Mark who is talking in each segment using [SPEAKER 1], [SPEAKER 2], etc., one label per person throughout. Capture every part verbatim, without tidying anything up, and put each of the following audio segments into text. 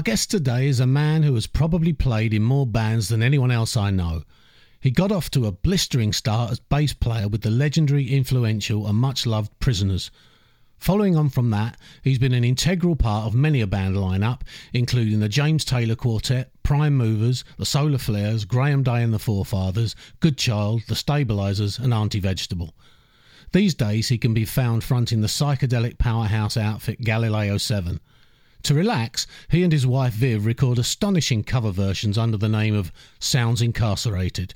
[SPEAKER 1] guest today is a man who has probably played in more bands than anyone else I know. He got off to a blistering start as bass player with the legendary, influential and much-loved Prisoners. Following on from that, he's been an integral part of many a band lineup, including the James Taylor Quartet, Prime Movers, the Solar Flares, Graham Day and the Forefathers, Good Child, the Stabilisers and Auntie Vegetable. These days he can be found fronting the psychedelic powerhouse outfit Galileo seven. To relax, he and his wife Viv record astonishing cover versions under the name of Sounds Incarcerated.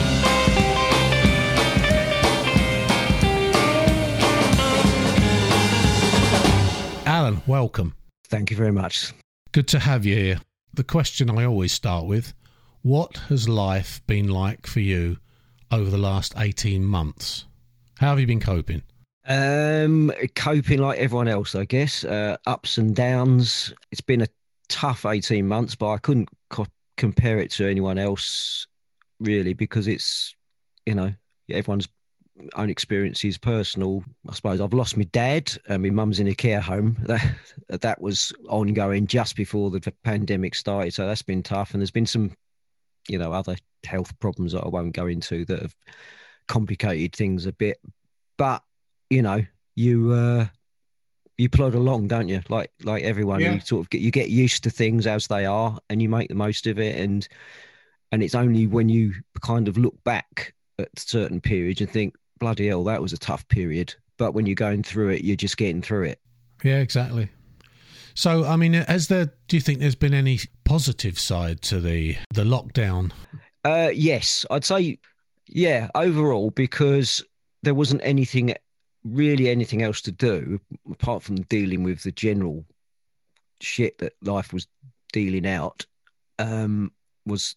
[SPEAKER 1] Alan, welcome.
[SPEAKER 2] Thank you very much.
[SPEAKER 1] Good to have you here. The question I always start with, what has life been like for you over the last eighteen months? How have you been coping?
[SPEAKER 2] Um, coping like everyone else, I guess. Uh, ups and downs. It's been a tough eighteen months, but I couldn't co- compare it to anyone else, really, because it's, you know, everyone's own experience is personal. I suppose I've lost my dad and my mum's in a care home. That that was ongoing just before the pandemic started, so that's been tough. And there's been some, you know, other health problems that I won't go into that have complicated things a bit. But you know, you uh, you plod along, don't you? Like like everyone, yeah. you sort of get you get used to things as they are, and you make the most of it. And and it's only when you kind of look back at certain periods and think, bloody hell, that was a tough period. But when you're going through it, you're just getting through it.
[SPEAKER 1] Yeah, exactly. So, I mean, has there? Do you think there's been any positive side to the the lockdown?
[SPEAKER 2] Uh, yes, I'd say, yeah, overall, because there wasn't anything, really anything else to do apart from dealing with the general shit that life was dealing out. Um, was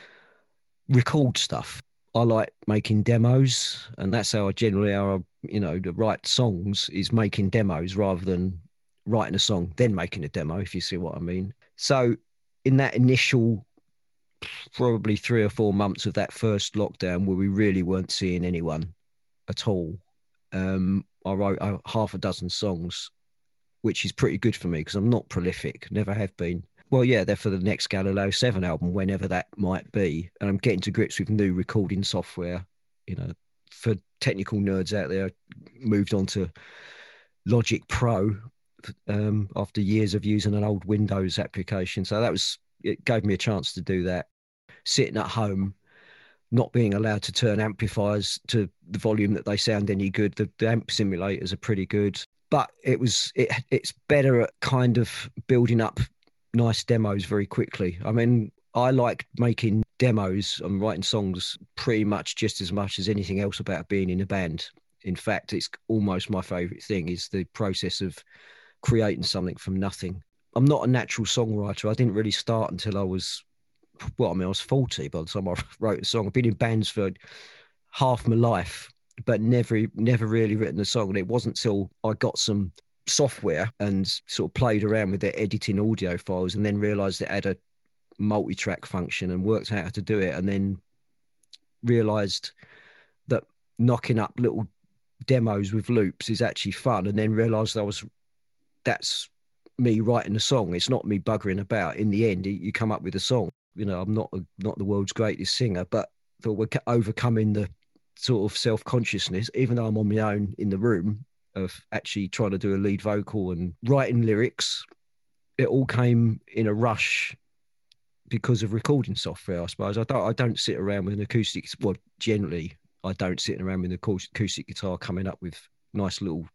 [SPEAKER 2] record stuff. I like making demos, and that's how I generally how I, you know, to write songs is making demos rather than writing a song, then making a demo, if you see what I mean. So in that initial probably three or four months of that first lockdown where we really weren't seeing anyone at all, um, I wrote uh, half a dozen songs, which is pretty good for me because I'm not prolific, never have been. Well, yeah, they're for the next Galileo seven album, whenever that might be. And I'm getting to grips with new recording software. You know, for technical nerds out there, I moved on to Logic Pro um, after years of using an old Windows application. So that was, it gave me a chance to do that. Sitting at home, not being allowed to turn amplifiers to the volume that they sound any good. The, the amp simulators are pretty good. But it was it, it's better at kind of building up nice demos very quickly. I mean, I like making demos and writing songs pretty much just as much as anything else about being in a band. In fact, it's almost my favourite thing is the process of creating something from nothing. I'm not a natural songwriter. I didn't really start until I was, well, I mean, I was forty by the time I wrote a song. I've been in bands for half my life, but never, never really written a song. And it wasn't till I got some software and sort of played around with it, editing audio files, and then realised it had a multi-track function and worked out how to do it, and then realised that knocking up little demos with loops is actually fun, and then realised I was that's me writing a song. It's not me buggering about. In the end, you come up with a song. You know, I'm not a, not the world's greatest singer, but thought we're overcoming the sort of self-consciousness, even though I'm on my own in the room, of actually trying to do a lead vocal and writing lyrics. It all came in a rush because of recording software, I suppose. I don't I don't sit around with an acoustic, well, generally I don't sit around with an acoustic guitar coming up with nice little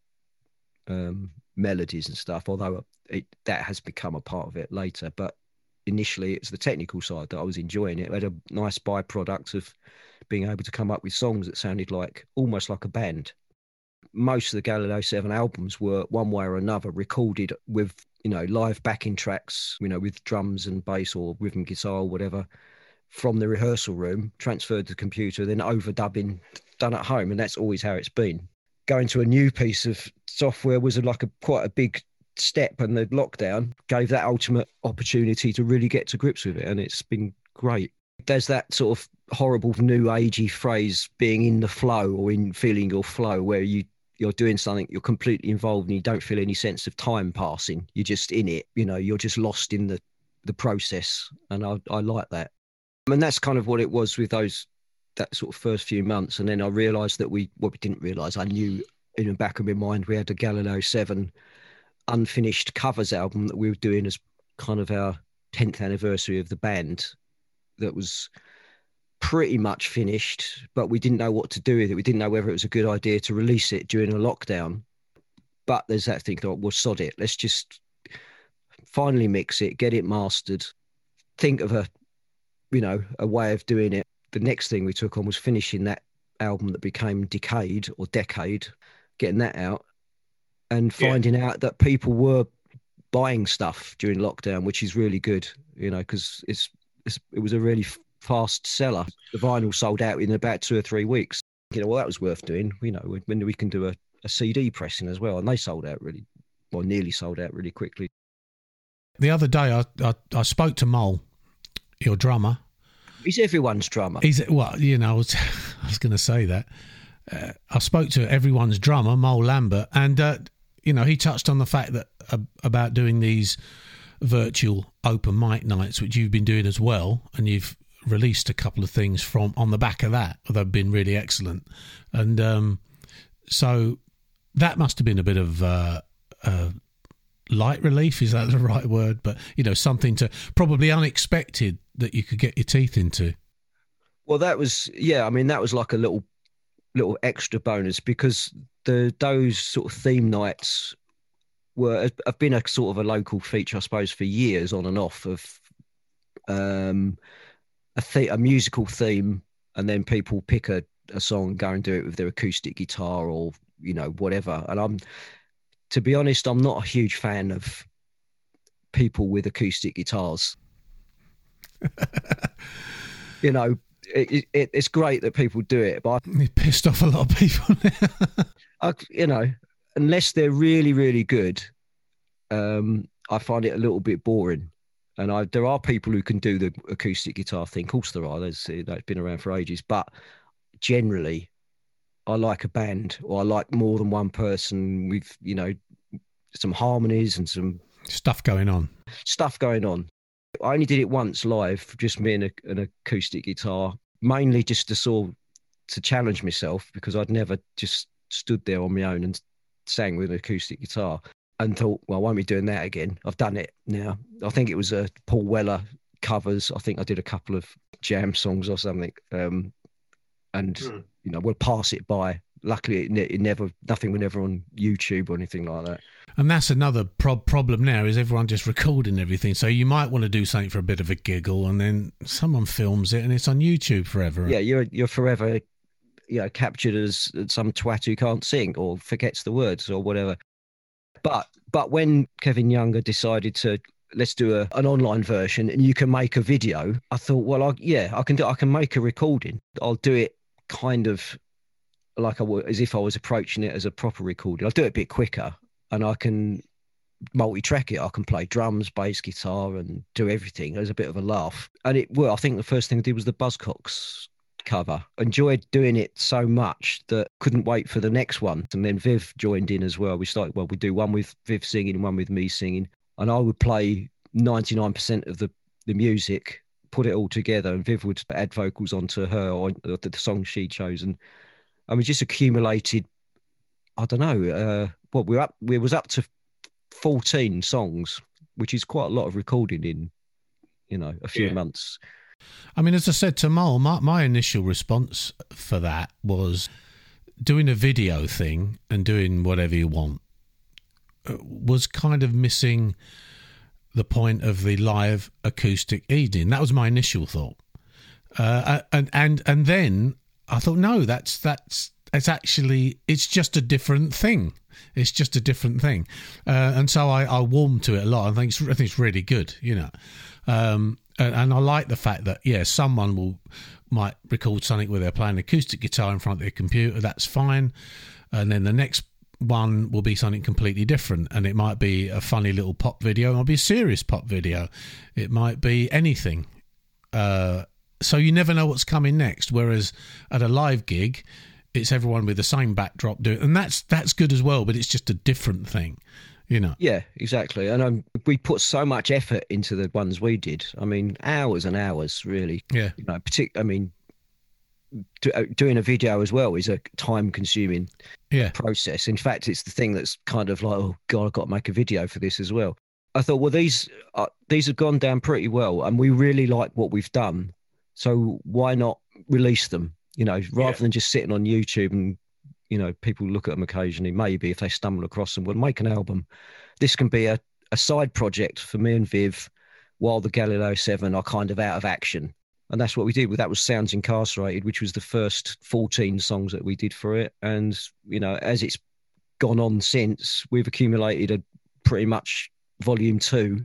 [SPEAKER 2] um, melodies and stuff, although it, that has become a part of it later. But initially it's the technical side that I was enjoying. It had a nice byproduct of being able to come up with songs that sounded like almost like a band. Most of the Galileo seven albums were one way or another recorded with, you know, live backing tracks, you know, with drums and bass or rhythm guitar or whatever from the rehearsal room, transferred to the computer, then overdubbing done at home. And that's always how it's been. Going to a new piece of software was like a quite a big step, and the lockdown gave that ultimate opportunity to really get to grips with it. And it's been great. There's that sort of horrible new agey phrase, being in the flow or in feeling your flow, where you you're doing something, you're completely involved and you don't feel any sense of time passing. You're just in it, you know, you're just lost in the, the process, and I, I like that. And that's kind of what it was with those that sort of first few months. And then I realised that we, what we didn't realise, I knew in the back of my mind, we had a Galileo seven unfinished covers album that we were doing as kind of our tenth anniversary of the band. That was pretty much finished, but we didn't know what to do with it. We didn't know whether it was a good idea to release it during a lockdown. But there's that thing that, well, sod it. Let's just finally mix it, get it mastered, think of a, you know, a way of doing it. The next thing we took on was finishing that album that became Decade or Decade, getting that out and finding yeah. out that people were buying stuff during lockdown, which is really good, you know, because it's, it's it was a really fast seller. The vinyl sold out in about two or three weeks. You know, well, that was worth doing. You know, when we can do a, a C D pressing as well, and they sold out really, well, nearly sold out really quickly.
[SPEAKER 1] The other day, I I, I spoke to Mole, your drummer.
[SPEAKER 2] He's everyone's drummer.
[SPEAKER 1] He's well, you know, I was, I was going to say that. Uh, I spoke to everyone's drummer, Mole Lambert, and uh, you know, he touched on the fact that uh, about doing these virtual open mic nights, which you've been doing as well, and you've released a couple of things from on the back of that. They've been really excellent, and um, so that must have been a bit of uh, uh, light relief. Is that the right word? But you know, something to probably unexpected that you could get your teeth into.
[SPEAKER 2] Well, that was yeah. I mean, that was like a little little extra bonus because the those sort of theme nights were have been a sort of a local feature, I suppose, for years on and off of um, a, th- a musical theme, and then people pick a, a song and go and do it with their acoustic guitar or you know whatever. And I'm, to be honest, I'm not a huge fan of people with acoustic guitars. You know, it, it, it's great that people do it, but
[SPEAKER 1] it pissed off a lot of people.
[SPEAKER 2] I, you know, unless they're really, really good, um, I find it a little bit boring. And I, there are people who can do the acoustic guitar thing. Of course there are. There's, that's been around for ages. But generally, I like a band, or I like more than one person with, you know, some harmonies and some
[SPEAKER 1] stuff going on.
[SPEAKER 2] Stuff going on. I only did it once live, just me and a, an acoustic guitar, mainly just to sort of, to challenge myself, because I'd never just stood there on my own and sang with an acoustic guitar and thought, well, I won't be doing that again. I've done it now. I think it was a Paul Weller covers. I think I did a couple of jam songs or something. Um, and, mm. you know, we'll pass it by. Luckily, it, ne- it never, nothing was ever on YouTube or anything like that.
[SPEAKER 1] And that's another pro- problem now, is everyone just recording everything. So you might want to do something for a bit of a giggle, and then someone films it and it's on YouTube forever.
[SPEAKER 2] Yeah, you're you're forever, you know, captured as some twat who can't sing or forgets the words or whatever. But but when Kevin Younger decided to, let's do a, an online version and you can make a video, I thought, well, I, yeah, I can do. I can make a recording. I'll do it kind of like I would, as if I was approaching it as a proper recording. I'll do it a bit quicker, and I can multi-track it. I can play drums, bass, guitar, and do everything. It was a bit of a laugh. And it, well, I think the first thing I did was the Buzzcocks cover. Enjoyed doing it so much that couldn't wait for the next one. And then Viv joined in as well. We started, well, we do one with Viv singing, one with me singing. And I would play ninety-nine percent of the, the music, put it all together, and Viv would add vocals onto her or the, the song she'd chosen. And we just accumulated, I don't know, uh, well, we were up, we was up to fourteen songs, which is quite a lot of recording in, you know, a few yeah. months.
[SPEAKER 1] I mean, as I said to Mole, my, my initial response for that was doing a video thing and doing whatever you want was kind of missing the point of the live acoustic evening. That was my initial thought. Uh, and, and, and then I thought, no, that's, that's, it's actually, it's just a different thing. It's just a different thing. Uh, and so I, I warmed to it a lot. I think it's, I think it's really good, you know. Um, and, and I like the fact that, yeah, someone will might record something where they're playing acoustic guitar in front of their computer. That's fine. And then the next one will be something completely different. And it might be a funny little pop video. It might be a serious pop video. It might be anything. Uh, so you never know what's coming next. Whereas at a live gig, it's everyone with the same backdrop doing, and that's that's good as well. But it's just a different thing. you know.
[SPEAKER 2] Yeah, exactly. And um, we put so much effort into the ones we did. I mean, hours and hours, really.
[SPEAKER 1] Yeah.
[SPEAKER 2] You know, partic- I mean, do, uh, doing a video as well is a time-consuming
[SPEAKER 1] Yeah.
[SPEAKER 2] process. In fact, it's the thing that's kind of like, oh God, I've got to make a video for this as well. I thought, well, these uh, these have gone down pretty well, and we really like what we've done. So why not release them? You know, rather
[SPEAKER 1] Yeah.
[SPEAKER 2] than just sitting on YouTube and, you know, people look at them occasionally. Maybe if they stumble across them, we'll make an album. This can be a, a side project for me and Viv while the Galileo seven are kind of out of action. And that's what we did. That was Sounds Incarcerated, which was the first fourteen songs that we did for it. And, you know, as it's gone on since, we've accumulated a pretty much volume two.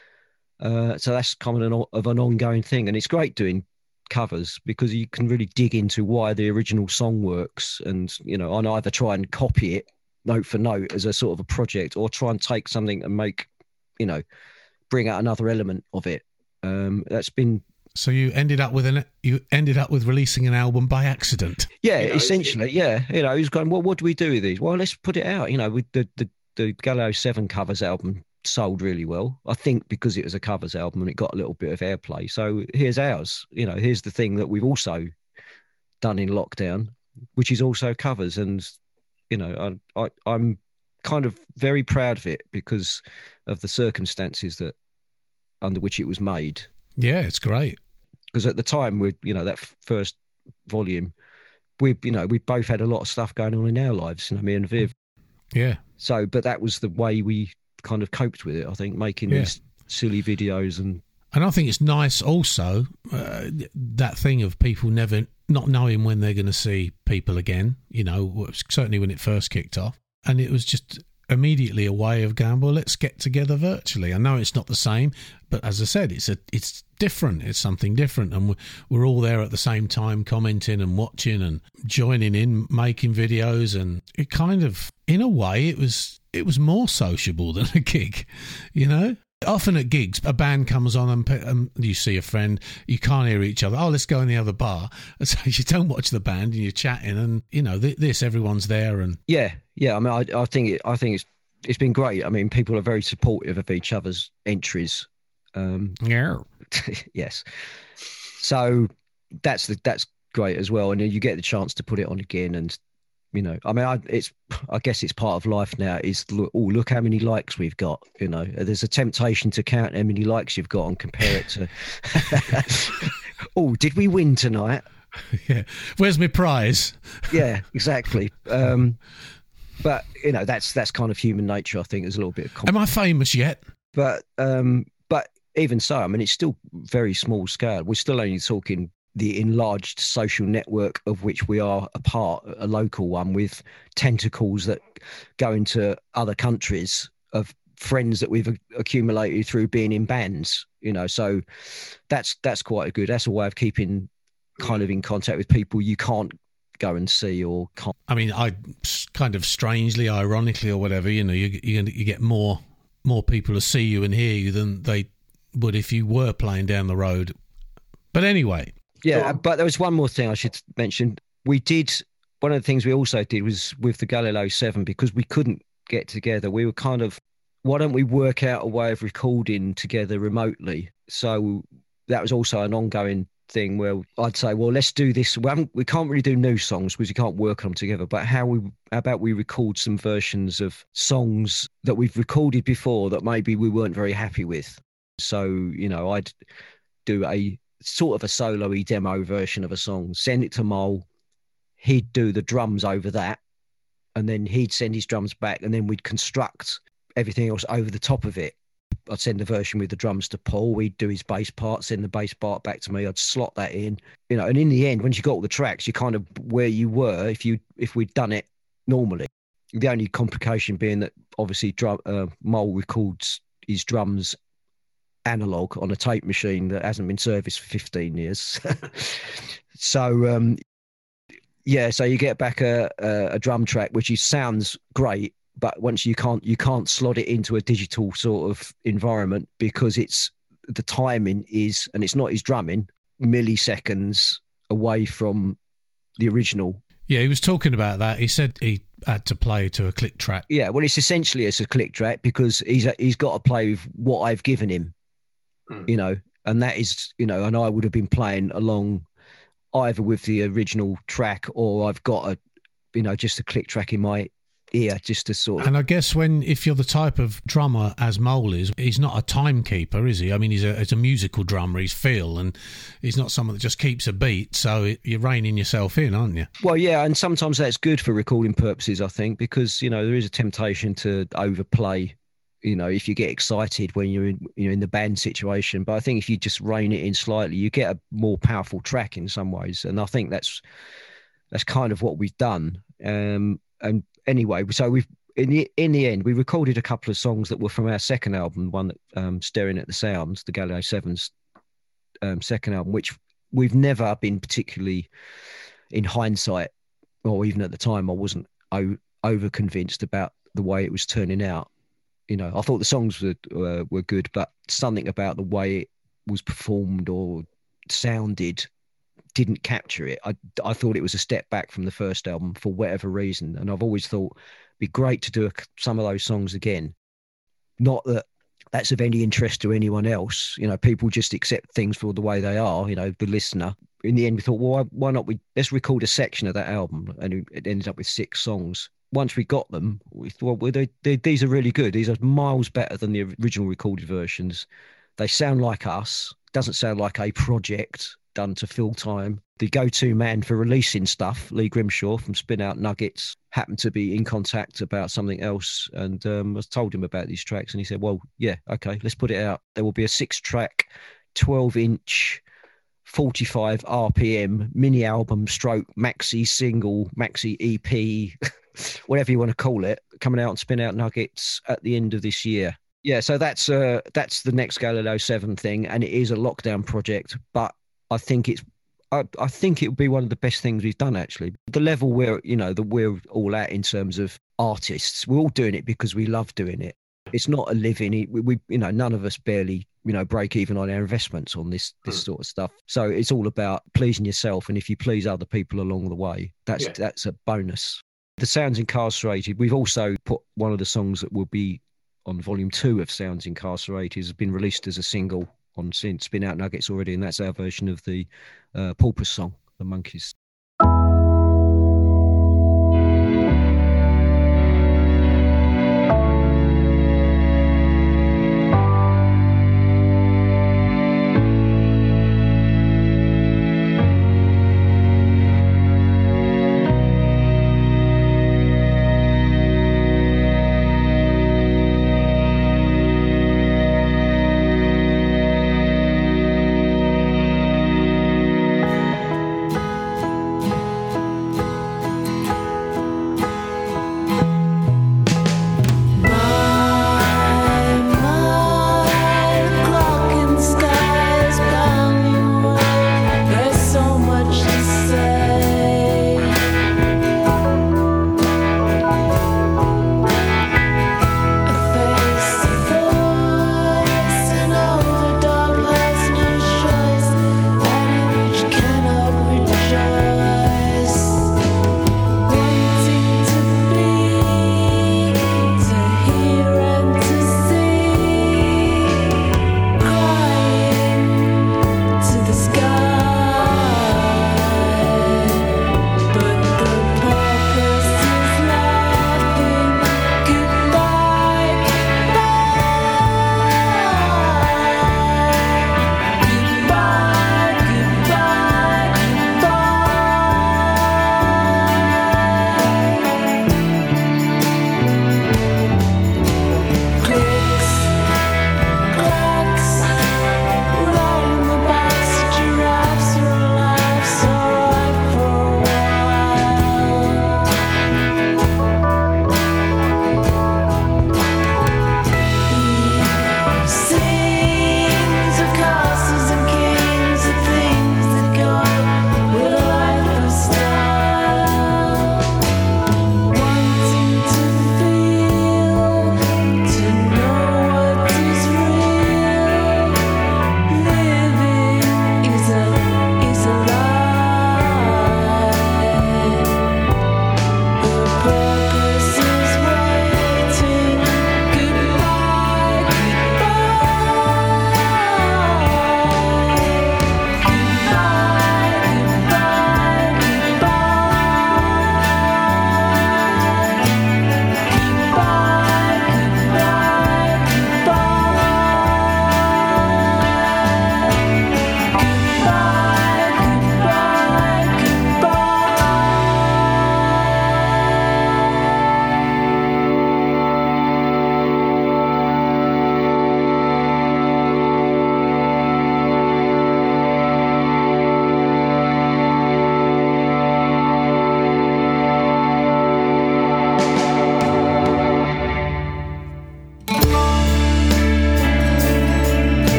[SPEAKER 2] Uh, so that's kind of an, of an ongoing thing. And it's great doing covers because you can really dig into why the original song works. And, you know, I either try and copy it note for note as a sort of a project or try and take something and make, you know, bring out another element of it. Um, that's been...
[SPEAKER 1] So you ended up with an you ended up with releasing an album by accident.
[SPEAKER 2] Yeah,
[SPEAKER 1] you know,
[SPEAKER 2] essentially, yeah. You know, he's going, well, what do we do with these? Well, let's put it out. You know, with the the, the Galileo seven covers album sold really well, I think, because it was a covers album and it got a little bit of airplay. So here's ours. You know, here's the thing that we've also done in lockdown, which is also covers. And, you know, I, I I'm kind of very proud of it because of the circumstances that under which it was made.
[SPEAKER 1] Yeah, it's great.
[SPEAKER 2] Because at the time, we, you know, that first volume, we, you know, we both had a lot of stuff going on in our lives, you know, me and Viv.
[SPEAKER 1] Yeah.
[SPEAKER 2] So, but that was the way we kind of coped with it, I think, making
[SPEAKER 1] yeah.
[SPEAKER 2] these silly videos. And
[SPEAKER 1] and I think it's nice also, uh, that thing of people never, not knowing when they're going to see people again, you know, certainly when it first kicked off. And it was just immediately a way of going, well, let's get together virtually. I know it's not the same, but as I said, it's a it's different. It's something different, and we're, we're all there at the same time, commenting and watching and joining in, making videos, and it kind of, in a way, it was it was more sociable than a gig, you know. Often at gigs, a band comes on and um, you see a friend, you can't hear each other. Oh, let's go in the other bar. So you don't watch the band and you're chatting, and you know th- this, everyone's there, and
[SPEAKER 2] yeah, yeah. I mean, I, I think it, I think it's it's been great. I mean, people are very supportive of each other's entries. Um,
[SPEAKER 1] yeah,
[SPEAKER 2] yes. So that's the that's great as well, and then you get the chance to put it on again, and you know, I mean, I, it's, I guess it's part of life now is, look, oh, look how many likes we've got, you know, there's a temptation to count how many likes you've got and compare it to, oh, did we win tonight?
[SPEAKER 1] Yeah. Where's my prize?
[SPEAKER 2] Yeah, exactly. Um, but, you know, that's, that's kind of human nature, I think. There's a little bit of... Comp-
[SPEAKER 1] Am I famous yet?
[SPEAKER 2] But, um, but even so, I mean, it's still very small scale. We're still only talking the enlarged social network of which we are a part, a local one with tentacles that go into other countries of friends that we've accumulated through being in bands, you know, so that's, that's quite a good, that's a way of keeping kind of in contact with people you can't go and see or can't.
[SPEAKER 1] I mean, I kind of strangely, ironically or whatever, you know, you, you, you get more, more people to see you and hear you than they would if you were playing down the road. But anyway,
[SPEAKER 2] yeah, but there was one more thing I should mention. We did, one of the things we also did was with the Galileo seven, because we couldn't get together, we were kind of, why don't we work out a way of recording together remotely? So that was also an ongoing thing where I'd say, well, let's do this. We, haven't, we can't really do new songs because you can't work on them together, but how we, how about we record some versions of songs that we've recorded before that maybe we weren't very happy with? So, you know, I'd do a sort of a solo-y demo version of a song, send it to Mole, he'd do the drums over that, and then he'd send his drums back, and then we'd construct everything else over the top of it. I'd send the version with the drums to Paul, we'd do his bass part, send the bass part back to me, I'd slot that in, you know, and in the end, once you got all the tracks, you're kind of where you were if you if we'd done it normally. The only complication being that obviously drum, uh, Mole records his drums analog on a tape machine that hasn't been serviced for fifteen years. So um yeah, so you get back a, a a drum track which is, sounds great, but once you can't you can't slot it into a digital sort of environment because it's the timing is, and it's not his drumming, milliseconds away from the original.
[SPEAKER 1] Yeah, he was talking about that. He said he had to play to a click track.
[SPEAKER 2] Yeah, well, it's essentially it's a click track because he's he's got to play with what I've given him, mm. you know, and that is, you know, and I would have been playing along either with the original track or I've got a, you know, just a click track in my ear just to sort of.
[SPEAKER 1] And I guess when, if you're the type of drummer as Mole is, he's not a timekeeper, is he? I mean, he's a, he's a musical drummer, he's Phil, and he's not someone that just keeps a beat, so it, you're reining yourself in, aren't you?
[SPEAKER 2] Well, yeah, and sometimes that's good for recording purposes, I think, because, you know, there is a temptation to overplay, you know, if you get excited when you're in, you know, in the band situation. But I think if you just rein it in slightly, you get a more powerful track in some ways. And I think that's that's kind of what we've done. Um, and anyway, so we've in the in the end we recorded a couple of songs that were from our second album, one that um, Staring at the Sounds, the Galileo Seven's um, second album, which we've never been particularly, in hindsight, or even at the time, I wasn't o- over convinced about the way it was turning out. You know, I thought the songs were uh, were good, but something about the way it was performed or sounded didn't capture it. I, I thought it was a step back from the first album for whatever reason. And I've always thought it'd be great to do a, some of those songs again. Not that that's of any interest to anyone else. You know, people just accept things for the way they are, you know, the listener. In the end, we thought, well, why, why not we let's record a section of that album? And it ended up with six songs. Once we got them, we thought, well, they, they, these are really good. These are miles better than the original recorded versions. They sound like us. Doesn't sound like a project done to fill time. The go-to man for releasing stuff, Lee Grimshaw from Spin Out Nuggets, happened to be in contact about something else, and um, I told him about these tracks, and he said, well, yeah, okay, let's put it out. There will be a six-track, twelve-inch, forty-five R P M mini album stroke maxi single, maxi E P, whatever you want to call it, coming out on Spin Out Nuggets at the end of this year. Yeah, so that's uh, that's the next Galileo seven thing, and it is a lockdown project, but I think it's I, I think it would be one of the best things we've done, actually. The level where, you know, that we're all at in terms of artists, we're all doing it because we love doing it. It's not a living. We, we you know, none of us barely, you know, break even on our investments on this this sort of stuff. So it's all about pleasing yourself, and if you please other people along the way, that's yeah. that's a bonus. The Sounds Incarcerated, we've also put one of the songs that will be on volume two of Sounds Incarcerated, has been released as a single on Spin Out Nuggets already, and that's our version of the uh, Porpoise song, The Monkeys.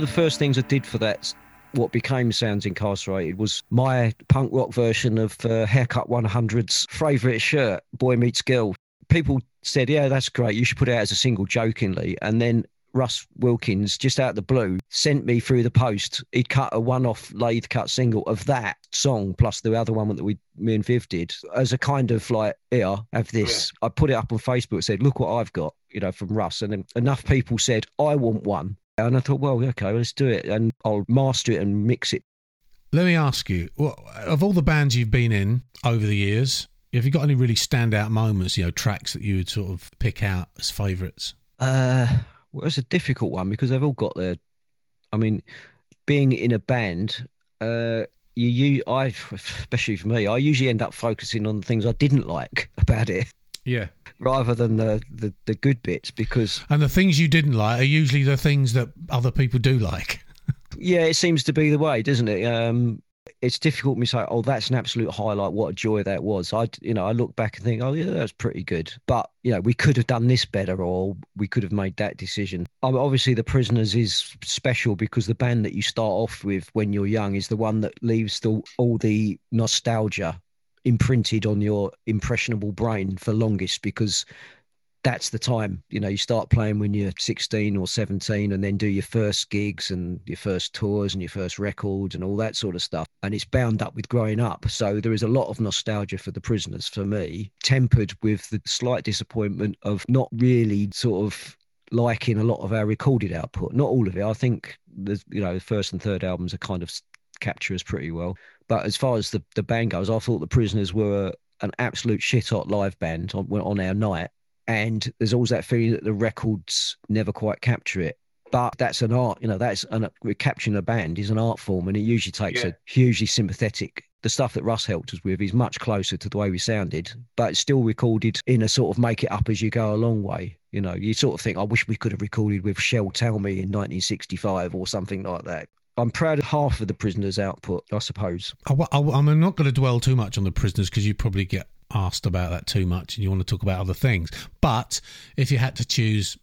[SPEAKER 2] the first things I did for that, what became Sounds Incarcerated, was my punk rock version of uh, Haircut one hundred's favourite shirt, Boy Meets Girl. People said, yeah, that's great, you should put it out as a single, jokingly. And then Russ Wilkins, just out of the blue, sent me through the post. He'd cut a one-off lathe cut single of that song, plus the other one that we, me and Viv did, as a kind of like, here, have this. Yeah. I put it up on Facebook, said, look what I've got, you know, from Russ. And then enough people said, I want one. And I thought, well, okay, let's do it. And I'll master it and mix it.
[SPEAKER 1] Let me ask you, of all the bands you've been in over the years, have you got any really standout moments, you know, tracks that you would sort of pick out as favourites?
[SPEAKER 2] Uh, well, it's a difficult one because they've all got their... I mean, being in a band, uh, you, you, I, especially for me, I usually end up focusing on the things I didn't like about it.
[SPEAKER 1] Yeah.
[SPEAKER 2] Rather than the, the, the good bits, because...
[SPEAKER 1] And the things you didn't like are usually the things that other people do like.
[SPEAKER 2] Yeah, it seems to be the way, doesn't it? Um, it's difficult for me to say, oh, that's an absolute highlight, what a joy that was. I, you know, I look back and think, oh, yeah, that's pretty good. But, you know, we could have done this better, or we could have made that decision. Um, obviously, The Prisoners is special because the band that you start off with when you're young is the one that leaves the, all the nostalgia imprinted on your impressionable brain for longest, because that's the time, you know, you start playing when you're sixteen or seventeen and then do your first gigs and your first tours and your first records and all that sort of stuff. And it's bound up with growing up. So there is a lot of nostalgia for The Prisoners for me, tempered with the slight disappointment of not really sort of liking a lot of our recorded output. Not all of it. I think the, you know, the first and third albums are kind of capture us pretty well. But as far as the, the band goes, I thought The Prisoners were an absolute shit-hot live band on, on our night. And there's always that feeling that the records never quite capture it. But that's an art, you know, that's an, capturing a band is an art form, and it usually takes yeah. a hugely sympathetic. The stuff that Russ helped us with is much closer to the way we sounded, but it's still recorded in a sort of make it up as you go along way. You know, you sort of think, I wish we could have recorded with Shell Tell Me in nineteen sixty-five or something like that. I'm proud of half of The Prisoners' output, I suppose.
[SPEAKER 1] I, I, I'm not going to dwell too much on The Prisoners because you probably get asked about that too much and you want to talk about other things. But if you had to choose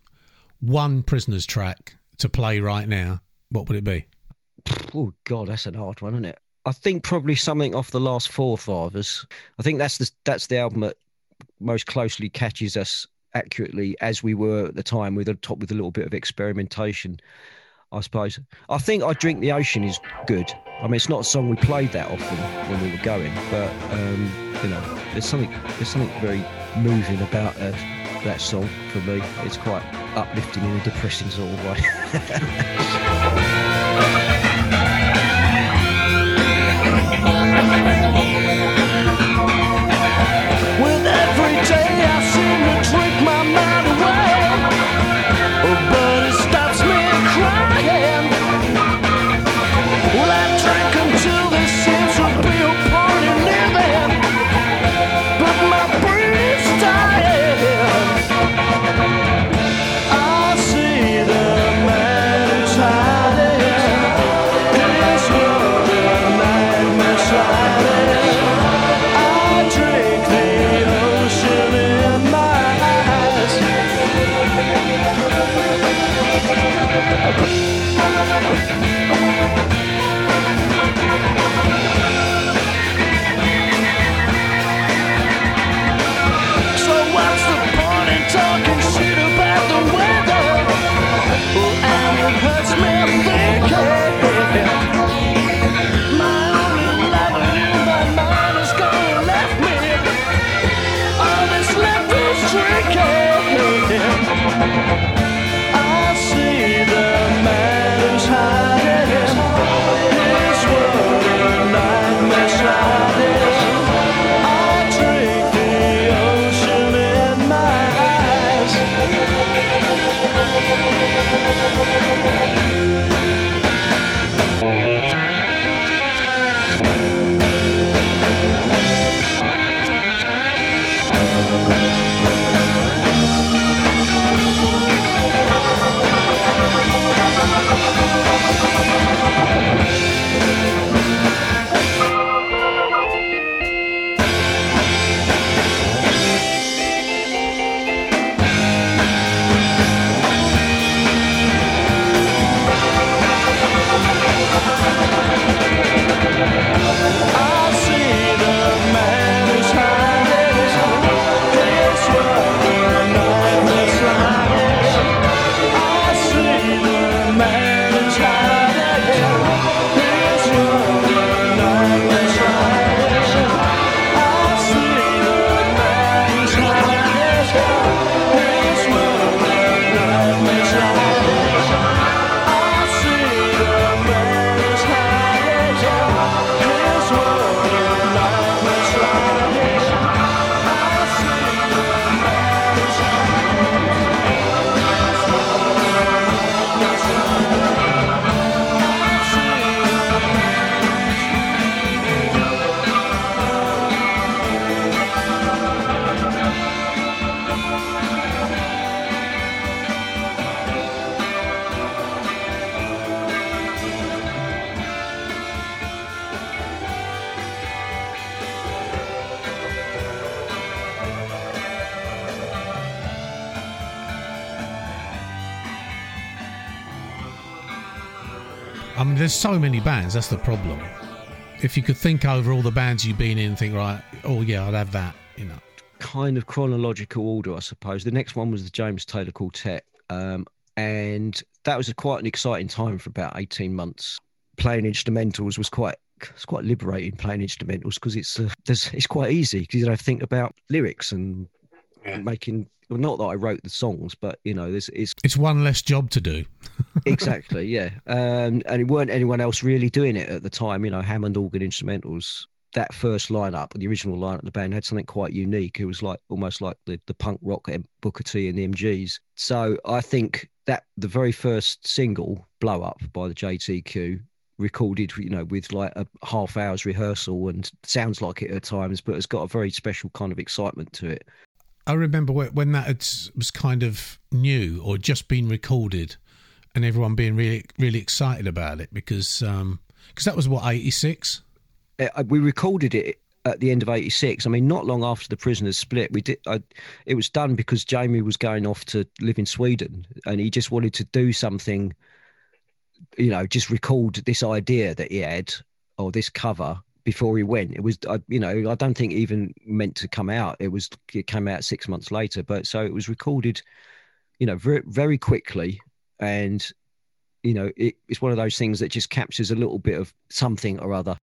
[SPEAKER 1] one Prisoners track to play right now, what would it be?
[SPEAKER 2] Oh, God, that's an hard one, isn't it? I think probably something off the last Forefathers. I think that's the, that's the album that most closely catches us accurately as we were at the time, with a top with a little bit of experimentation, I suppose. I think I Drink the Ocean is good. I mean, it's not a song we played that often when we were going, but, um, you know, there's something there's something very moving about uh, that song for me. It's quite uplifting in a depressing sort of way.
[SPEAKER 3] With every day I seem to drink my mind away, but it stops me crying. Well, I drank until there seems to be a point in living, but my breath's dying. I see the man who's hiding.
[SPEAKER 1] I mean, there's so many bands. That's the problem. If you could think over all the bands you've been in and think, right, oh yeah, I'd have that, you know.
[SPEAKER 2] Kind of chronological order, I suppose. The next one was the James Taylor Quartet. Um, and that was a quite an exciting time for about eighteen months. Playing instrumentals was quite it's quite liberating, playing instrumentals, because it's uh, it's quite easy, because you don't have to think about lyrics and yeah. making... Well, not that I wrote the songs, but, you know, there's, it's...
[SPEAKER 1] It's one less job to do.
[SPEAKER 2] Exactly, yeah. Um, and it weren't anyone else really doing it at the time. You know, Hammond organ instrumentals, that first lineup, the original lineup of the band, had something quite unique. It was like almost like the, the punk rock Booker T and the M Gs. So I think that the very first single, Blow Up, by the J T Q, recorded, you know, with like a half hour's rehearsal, and sounds like it at times, but it's got a very special kind of excitement to it.
[SPEAKER 1] I remember when that was kind of new or just been recorded, and everyone being really, really excited about it, because um, cause that was, what, eighty-six?
[SPEAKER 2] Uh, we recorded it at the end of eighty-six. I mean, not long after the Prisoners split. We did. I, it was done because Jamie was going off to live in Sweden, and he just wanted to do something, you know, just record this idea that he had, or this cover, before he went. It was, I, you know, I don't think even meant to come out. It was, it came out six months later, but so it was recorded, you know, very, very quickly. And, you know, it, it's one of those things that just captures a little bit of something or other.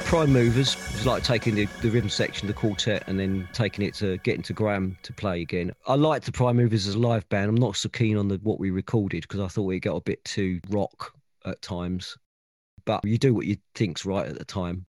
[SPEAKER 2] Prime Movers was like taking the, the rhythm section, the quartet, and then taking it to getting to Graham to play again. I liked the Prime Movers as a live band. I'm not so keen on the what we recorded because I thought it got a bit too rock at times. But you do what you think's right at the time.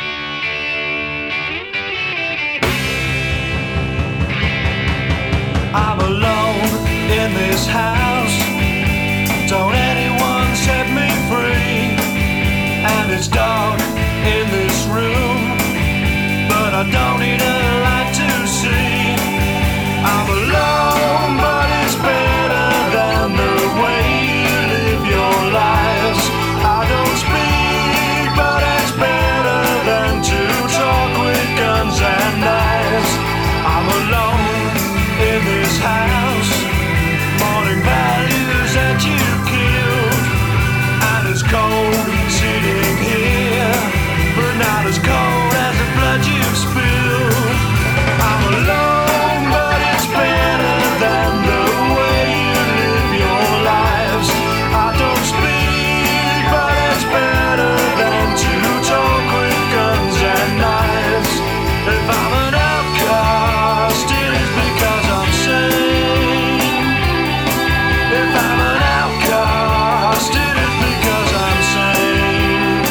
[SPEAKER 3] I'm alone in this house. Don't anyone set me free. And it's dark in this room, but I don't need a light to see. I'm alone, but it's better than the way you live your lives. I don't speak, but it's better than to talk with guns and knives. I'm alone in this house, mourning values that you killed. And it's cold sitting here, but not as cold as the blood you've spilled. I'm alone, but it's better than the way you live your lives. I don't speak, but it's better than to talk with guns and knives. If I'm an outcast, it is because I'm sane. If I'm an outcast, it is because I'm sane.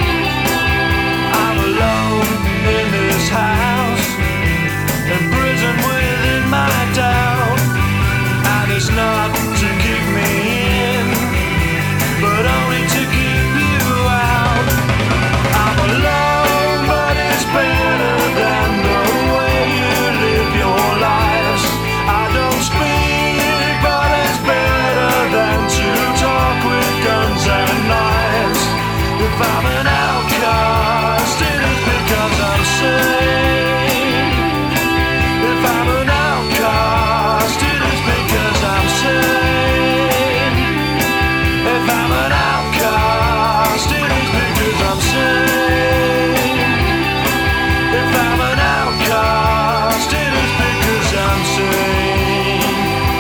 [SPEAKER 3] I'm alone in this house, imprisoned within my doubt. And it's not to keep me in, but only to keep you out. I'm alone, but it's better than the way you live your lives. I don't speak, but it's better than to talk with guns and knives. If I'm an outcast, it is because I'm sane. If I'm an outcast, it is because I'm sane. If I'm an outcast, it is because I'm sane. If I'm an outcast, it is because I'm sane.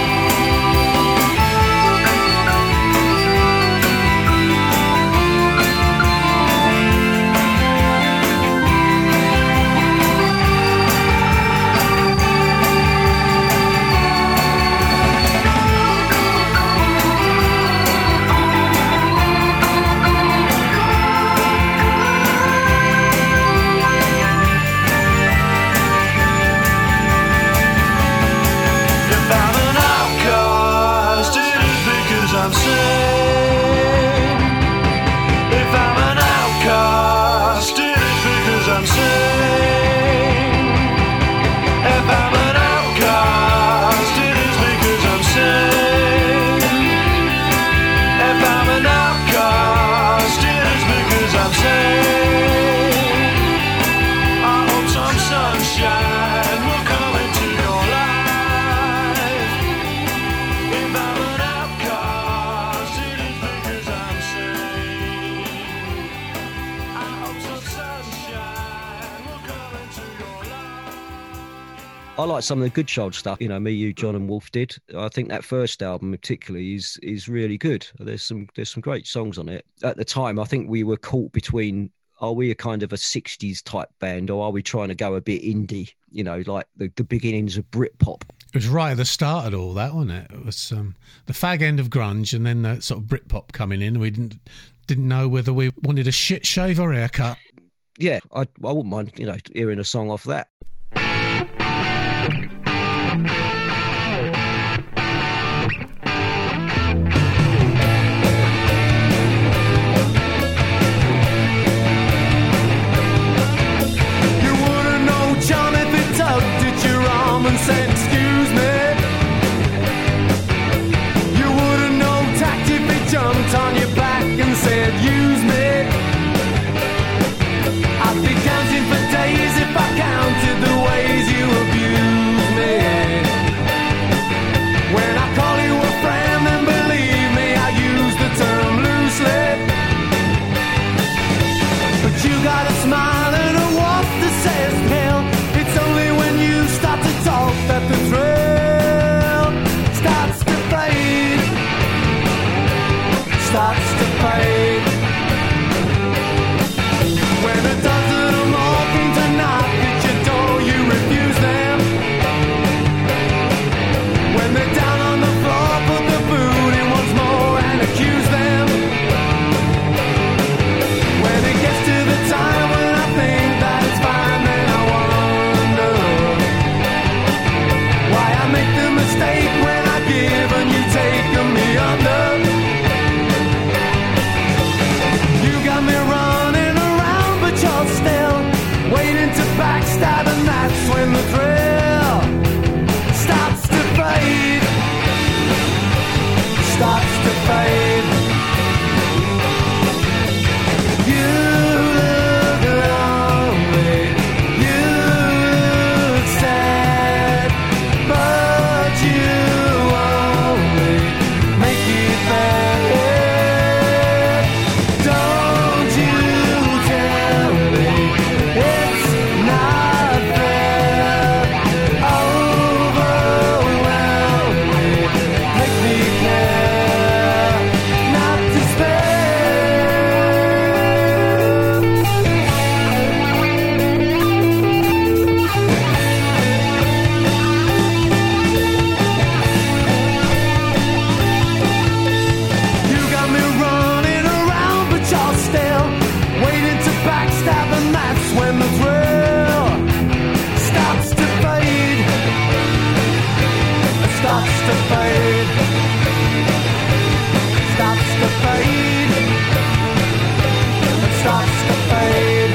[SPEAKER 3] If I'm an outcast, it is because I'm sane. If I'm an outcast, it is because I'm sane. If I'm an outcast, it is because I'm sane. If I'm an outcast, it is because I'm sane. I hope some sunshine will come into your life. If I'm an outcast, it is because I'm sane. I hope some sunshine will come into your life.
[SPEAKER 2] I like some of the Good Child stuff, you know, Me, You, John and Wolf did. I think that first album particularly is is really good. There's some there's some great songs on it. At the time, I think we were caught between, are we a kind of a sixties type band or are we trying to go a bit indie, you know, like the, the beginnings of Britpop?
[SPEAKER 1] It was right at the start of all that, wasn't it? It was um, the fag end of grunge and then the sort of Britpop coming in. We didn't didn't know whether we wanted a shit shave or haircut.
[SPEAKER 2] Yeah, I, I wouldn't mind, you know, hearing a song off that.
[SPEAKER 3] You wouldn't know John if it tugged at your arm and said, excuse me. You wouldn't know tact if it jumped on your back and said, use me. I'd be counting for days if I counted when the thrill starts to fade, starts to fade, starts to fade, starts to fade.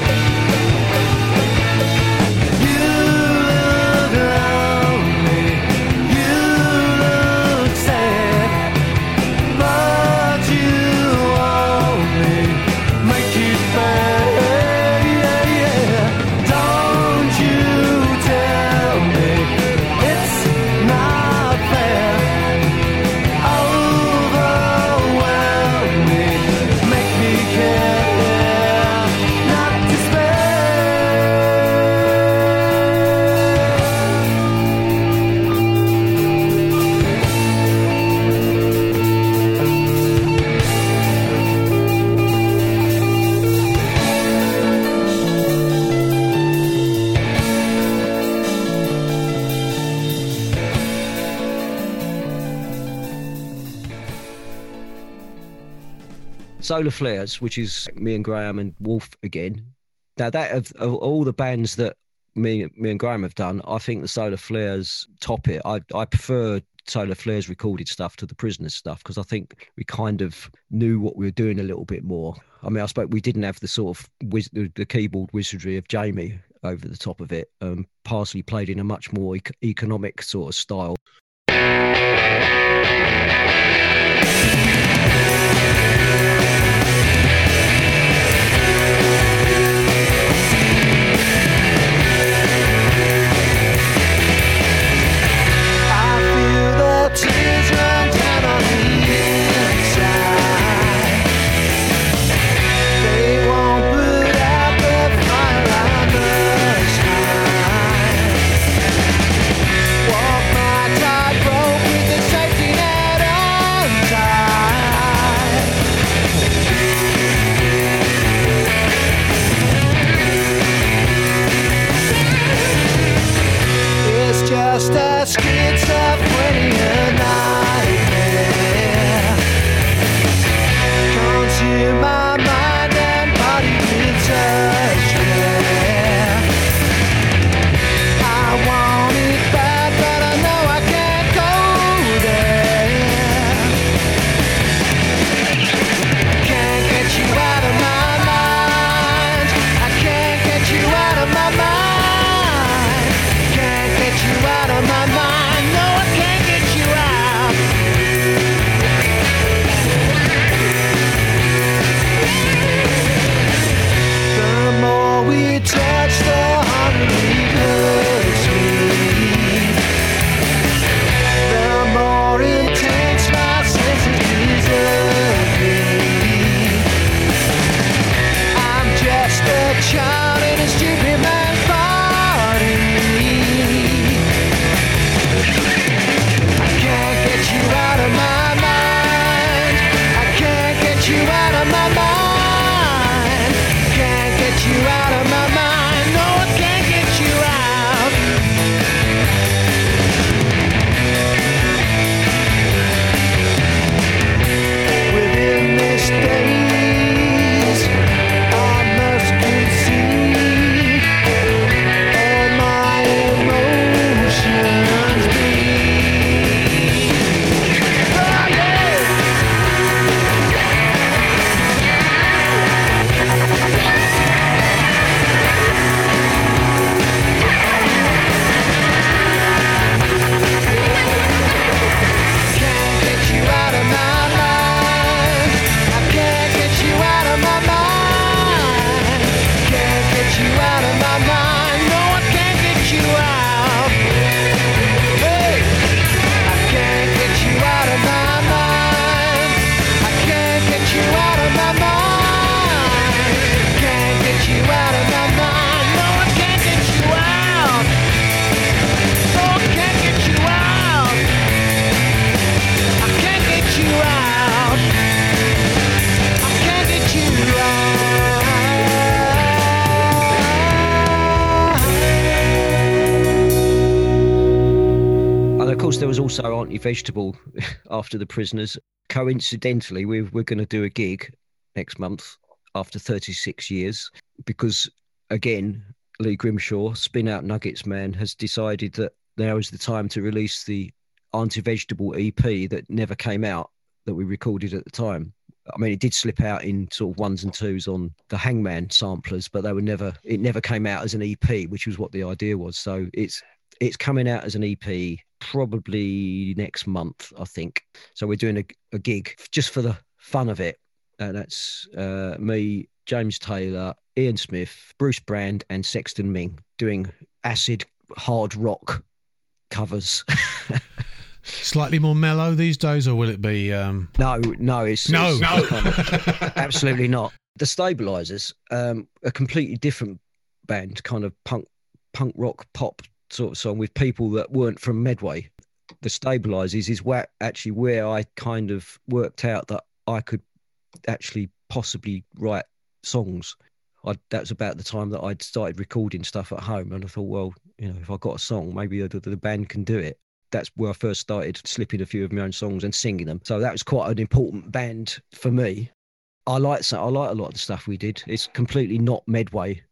[SPEAKER 3] You look lonely, you look sad, but you only make it bad. Don't you tell me it's not fair. Overwhelm me, make me care, not
[SPEAKER 2] Solar Flares, which is me and Graham and Wolf again. Now, that of, of all the bands that me, me and Graham have done, I think the Solar Flares top it. I, I prefer Solar Flares recorded stuff to the Prisoners stuff because I think we kind of knew what we were doing a little bit more. I mean, I suppose we didn't have the sort of wiz- the, the keyboard wizardry of Jamie over the top of it. Um, Parsley played in a much more e- economic sort of style. Just a schizophrenia nightmare. Consume my mind and body with such care. I want it bad, but I know I can't go there. I can't get you out of my mind. I can't get you out of my mind. You out of my mind, no, I can't get you out. The more we touch, the harder we push me. The more intense my senses deserve me. I'm just a child in a stupid man's body. You out of my mind. I can't get you out of my mind. Can't get you out of my mind. No, I can't get you out. Within this days, I must concede all my emotions be. There was also Auntie Vegetable after the Prisoners. Coincidentally, we're, we're going to do a gig next month after thirty-six years because again, Lee Grimshaw, Spin Out Nuggets man, has decided that now is the time to release the Anti-Vegetable E P that never came out, that we recorded at the time. I mean, it did slip out in sort of ones and twos on the Hangman samplers, but they were never, it never came out as an E P, which was what the idea was. So it's it's coming out as an E P probably next month, I think. So we're doing a, a gig just for the fun of it. And that's uh, me, James Taylor, Ian Smith, Bruce Brand, and Sexton Ming doing acid hard rock covers.
[SPEAKER 1] Slightly more mellow these days, or will it be? Um...
[SPEAKER 2] No, no, it's
[SPEAKER 1] no,
[SPEAKER 2] it's,
[SPEAKER 1] no,
[SPEAKER 2] kind of, absolutely not. The Stabilizers, um, a completely different band, kind of punk, punk rock pop sort of song with people that weren't from Medway. The Stabilizers is where actually where I kind of worked out that I could actually possibly write songs. I, that was about the time that I'd started recording stuff at home, and I thought, well, you know, if I got a song, maybe the, the band can do it. That's where I first started slipping a few of my own songs and singing them. So that was quite an important band for me. I like I like a lot of the stuff we did. It's completely not Medway.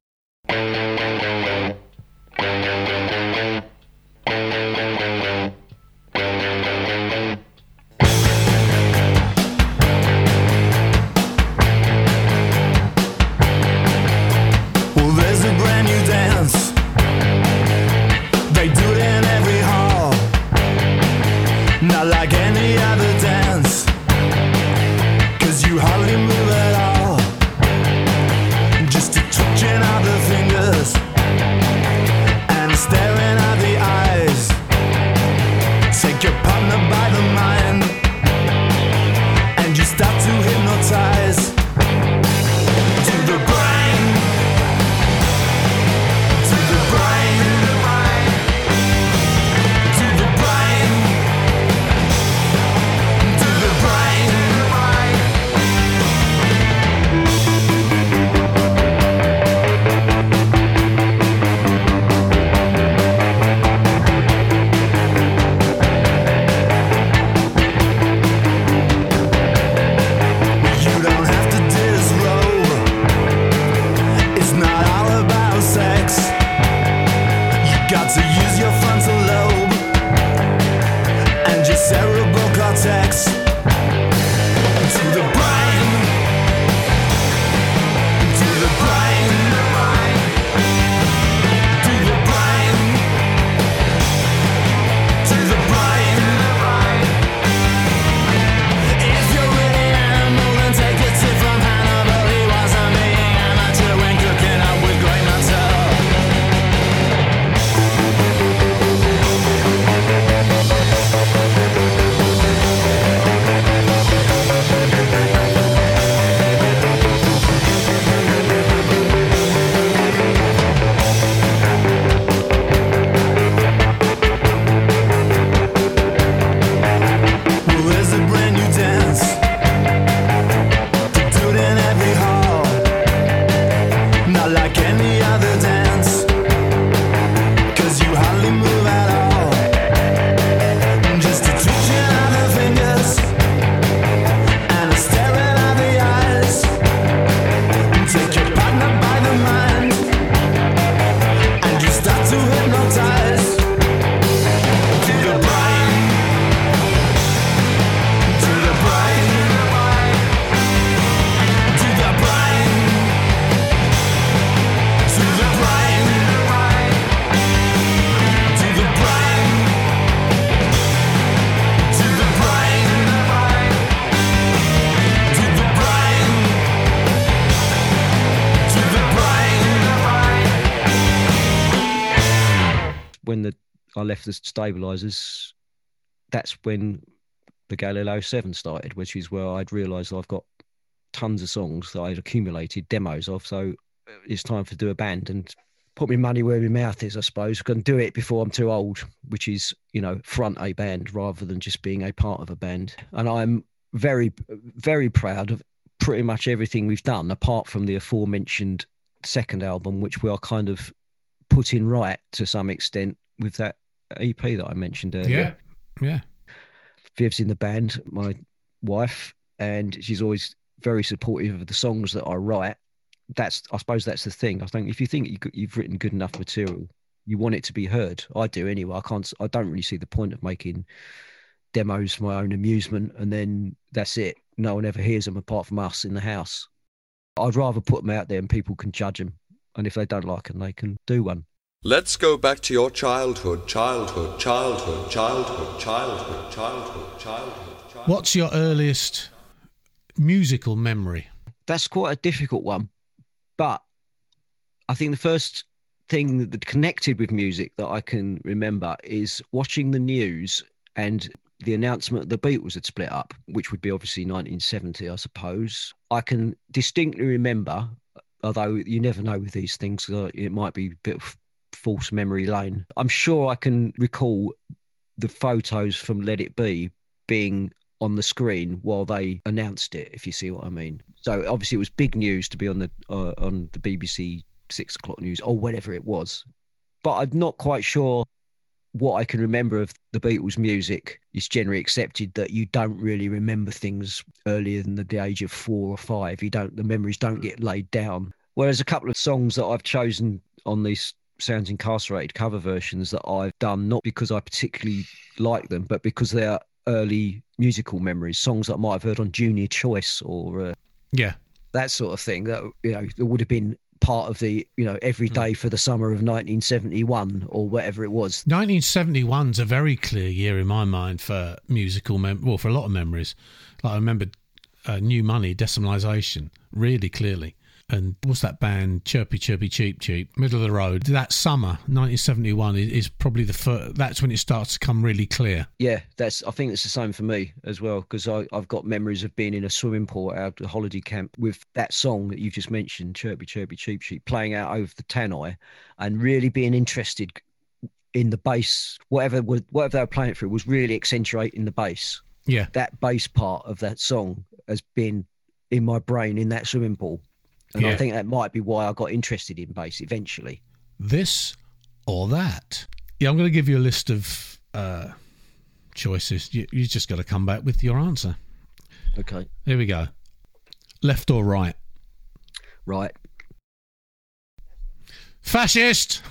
[SPEAKER 3] Well, there's a brand new dance. They do it in every hall. Not like any other dance, 'cause you hardly move at all. Just a twitching of the fingers and staring at the eyes. Take your partner by the mind and you start to hypnotize. To the brain, to the brain, to the brain. Cerebral cortex. To the brain, to the brain, to the brain, to the brain. If you're really an animal, then take a tip from Hannibal. He was a being amateur when cooking up with great matter.
[SPEAKER 2] When the I left the Stabilizers, that's when the Galileo seven started, which is where I'd realised I've got tons of songs that I'd accumulated demos of. So it's time to do a band and put my money where my mouth is, I suppose. I can do it before I'm too old, which is, you know, front a band rather than just being a part of a band. And I'm very, very proud of pretty much everything we've done, apart from the aforementioned second album, which we are kind of putting right to some extent with that E P that I mentioned earlier.
[SPEAKER 1] Yeah, yeah.
[SPEAKER 2] Viv's in the band, my wife, and she's always very supportive of the songs that I write. that's, I suppose that's the thing. I think if you think you, you've written good enough material, you want it to be heard. I do anyway. I can't, I don't really see the point of making demos for my own amusement and then that's it. No one ever hears them apart from us in the house. I'd rather put them out there and people can judge them. And if they don't like them, they can do one.
[SPEAKER 4] Let's go back to your childhood, childhood, childhood, childhood, childhood, childhood, childhood.
[SPEAKER 1] What's your earliest musical memory?
[SPEAKER 2] That's quite a difficult one. But I think the first thing that connected with music that I can remember is watching the news and the announcement that the Beatles had split up, which would be obviously nineteen seventy, I suppose. I can distinctly remember, although you never know with these things, uh, it might be a bit of false memory lane. I'm sure I can recall the photos from Let It Be being on the screen while they announced it, if you see what I mean. So obviously it was big news to be on the uh, on the B B C six o'clock news or whatever it was. But I'm not quite sure what I can remember of the Beatles music. It's generally accepted that you don't really remember things earlier than the age of four or five. You don't, the memories don't get laid down. Whereas a couple of songs that I've chosen on these Sounds Incarcerated cover versions that I've done, not because I particularly like them, but because they're early musical memories, songs that I might have heard on Junior Choice or uh,
[SPEAKER 1] yeah,
[SPEAKER 2] that sort of thing. That, you know, that would have been part of the, you know, every day for the summer of nineteen seventy-one or whatever it was.
[SPEAKER 1] nineteen seventy-one's a very clear year in my mind for musical mem- well, for a lot of memories. Like I remember uh, New Money, Decimalisation, really clearly. And what's that band, Chirpy Chirpy Cheep Cheep, Middle of the Road. That summer, nineteen seventy-one, is, is probably the first, that's when it starts to come really clear.
[SPEAKER 2] Yeah, that's. I think it's the same for me as well, because I've got memories of being in a swimming pool out at a holiday camp with that song that you've just mentioned, Chirpy Chirpy Cheep Cheep, playing out over the tannoy and really being interested in the bass. Whatever, whatever they were playing it through was really accentuating the bass.
[SPEAKER 1] Yeah.
[SPEAKER 2] That bass part of that song has been in my brain in that swimming pool. And
[SPEAKER 1] yeah.
[SPEAKER 2] I think that might be why I got interested in bass eventually.
[SPEAKER 1] This or that. Yeah, I'm going to give you a list of uh, choices. You, you just got to come back with your answer.
[SPEAKER 2] Okay.
[SPEAKER 1] Here we go. Left or right?
[SPEAKER 2] Right.
[SPEAKER 1] Fascist!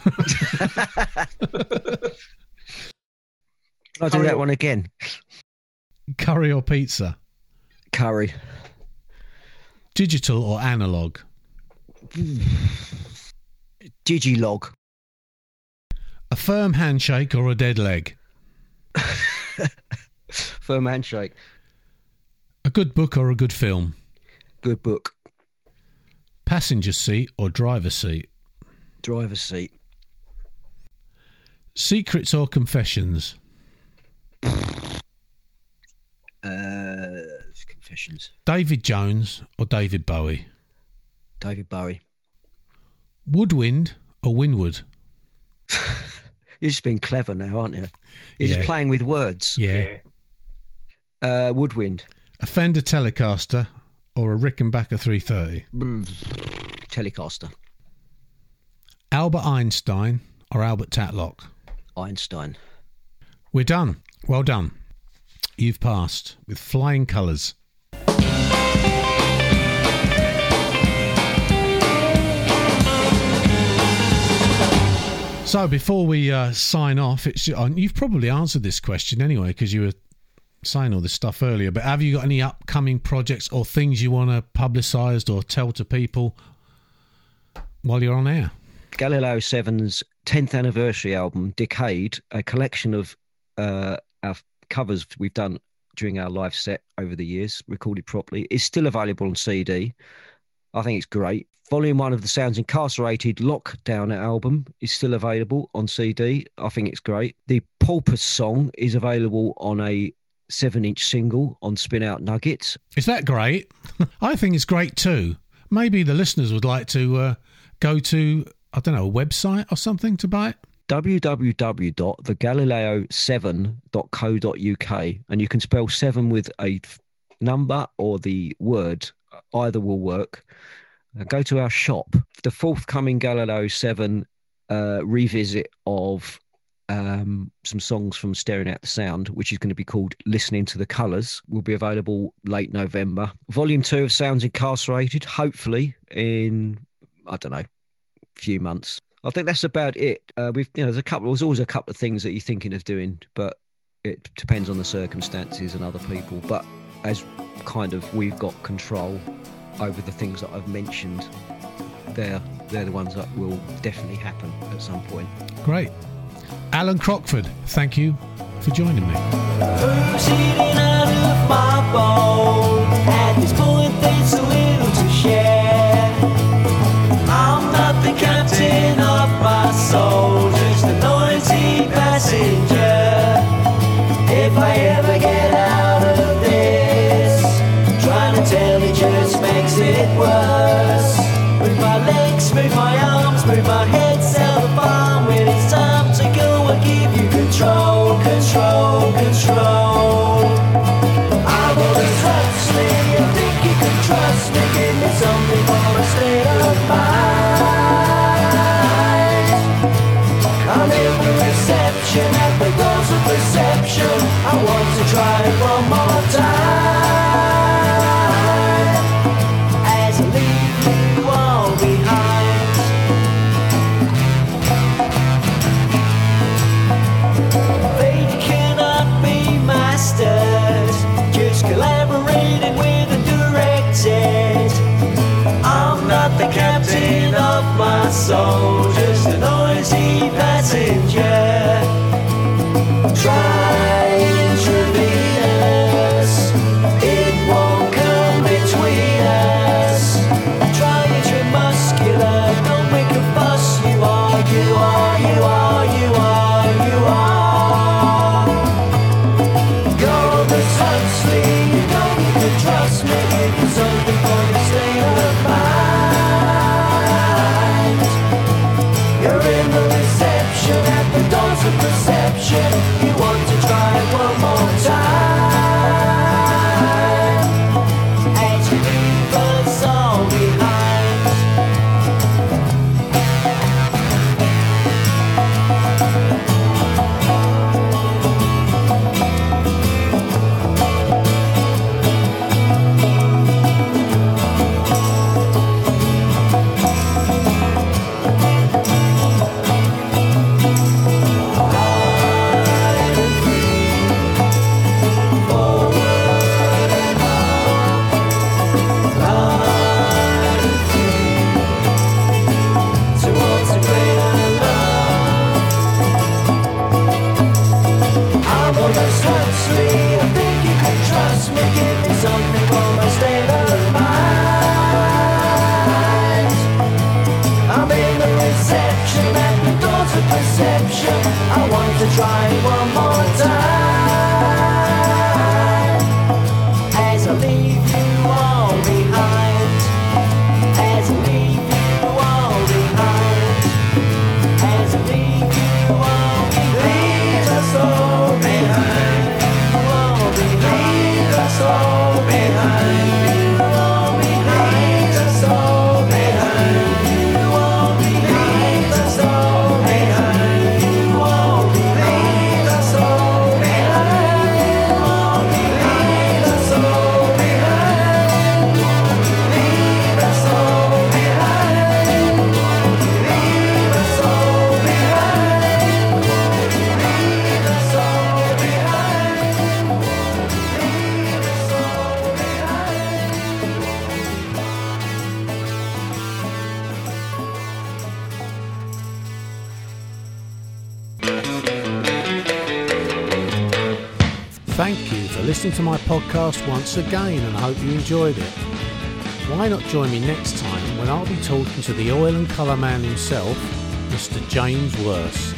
[SPEAKER 2] I'll do that one again.
[SPEAKER 1] Curry or pizza?
[SPEAKER 2] Curry.
[SPEAKER 1] Digital or analog?
[SPEAKER 2] Digilog.
[SPEAKER 1] A firm handshake or a dead leg?
[SPEAKER 2] Firm handshake.
[SPEAKER 1] A good book or a good film?
[SPEAKER 2] Good book.
[SPEAKER 1] Passenger seat or driver seat?
[SPEAKER 2] Driver's seat.
[SPEAKER 1] Secrets or confessions?
[SPEAKER 2] Uh, confessions.
[SPEAKER 1] David Jones or David Bowie?
[SPEAKER 2] David Bowie.
[SPEAKER 1] Woodwind or Winwood?
[SPEAKER 2] You're just being clever now, aren't you? You're
[SPEAKER 1] Yeah.
[SPEAKER 2] just playing with words.
[SPEAKER 1] Yeah.
[SPEAKER 2] Uh, Woodwind.
[SPEAKER 1] A Fender Telecaster or a Rickenbacker three thirty?
[SPEAKER 2] Telecaster.
[SPEAKER 1] Albert Einstein or Albert Tatlock?
[SPEAKER 2] Einstein.
[SPEAKER 1] We're done. Well done. You've passed with flying colours. So before we uh, sign off, it's, uh, you've probably answered this question anyway because you were saying all this stuff earlier, but have you got any upcoming projects or things you want to publicise or tell to people while you're on air?
[SPEAKER 2] Galileo seven's tenth anniversary album, Decade, a collection of uh, our covers we've done during our live set over the years, recorded properly, is still available on C D. I think it's great. Volume one of the Sounds Incarcerated Lockdown album is still available on C D. I think it's great. The Pulpus song is available on a seven-inch single on Spin Out Nuggets.
[SPEAKER 1] Is that great? I think it's great too. Maybe the listeners would like to uh, go to, I don't know, a website or something to buy it?
[SPEAKER 2] w w w dot the galileo seven dot co dot u k, and you can spell seven with a number or the word. Either will work. Uh, go to our shop. The forthcoming Galileo seven uh, revisit of um, some songs from Staring at the Sound, which is going to be called Listening to the Colours, will be available late November. Volume two of Sounds Incarcerated, hopefully in I don't know, few months. I think that's about it. Uh, we've, you know, there's a couple. There's always a couple of things that you're thinking of doing, but it depends on the circumstances and other people. But as kind of we've got control over the things that I've mentioned, they're they're the ones that will definitely happen at some point.
[SPEAKER 1] Great. Alan Crockford, thank you for joining me.
[SPEAKER 3] Who's eating out of my bowl? At this point, there's a little to share. I'm not the captain of my soul, just a noisy passenger. If I ever get out of this, trying to tell it just makes it worse. Move my legs, move my arms, move my head, sell the farm. When it's time to go, I'll give you control, control, control. I wanna trust me, I think you can trust me. Give me something for a state of mind. I'm in the reception, at the doors of perception. I want to try it one more time. As I leave you all behind. Fate cannot be mastered, just collaborating with and directed. I'm not the captain of my soul, just a noisy passenger. Try intravenous, it won't come between us. Try intramuscular, don't make a fuss. You are, you are, you are, you are, you are. You're the Huxley, you know you can trust me. Give you something for your state of mind. You're in the reception, at the doors of perception. You want to try it one more time. As you leave us all behind. Towards a greater love. I'm on the Huxley, I think you can trust me. Give me something for my state of mind. I'm in the reception, at the doors of perception. I want to try it one more time. As I leave you all behind. As I leave you all behind. As I leave you all behind. Leave us all behind. All behind. Leave us all behind. All behind. Leave us all behind. All behind. Leave us all behind. All behind. Leave us all behind. All behind. Leave us all behind. Leave us all behind. Leave us all behind. Leave us all behind. Leave us all behind.
[SPEAKER 1] Thank you for listening to my podcast once again, and I hope you enjoyed it. Why not join me next time when I'll be talking to the oil and colour man himself, Mister James Worse.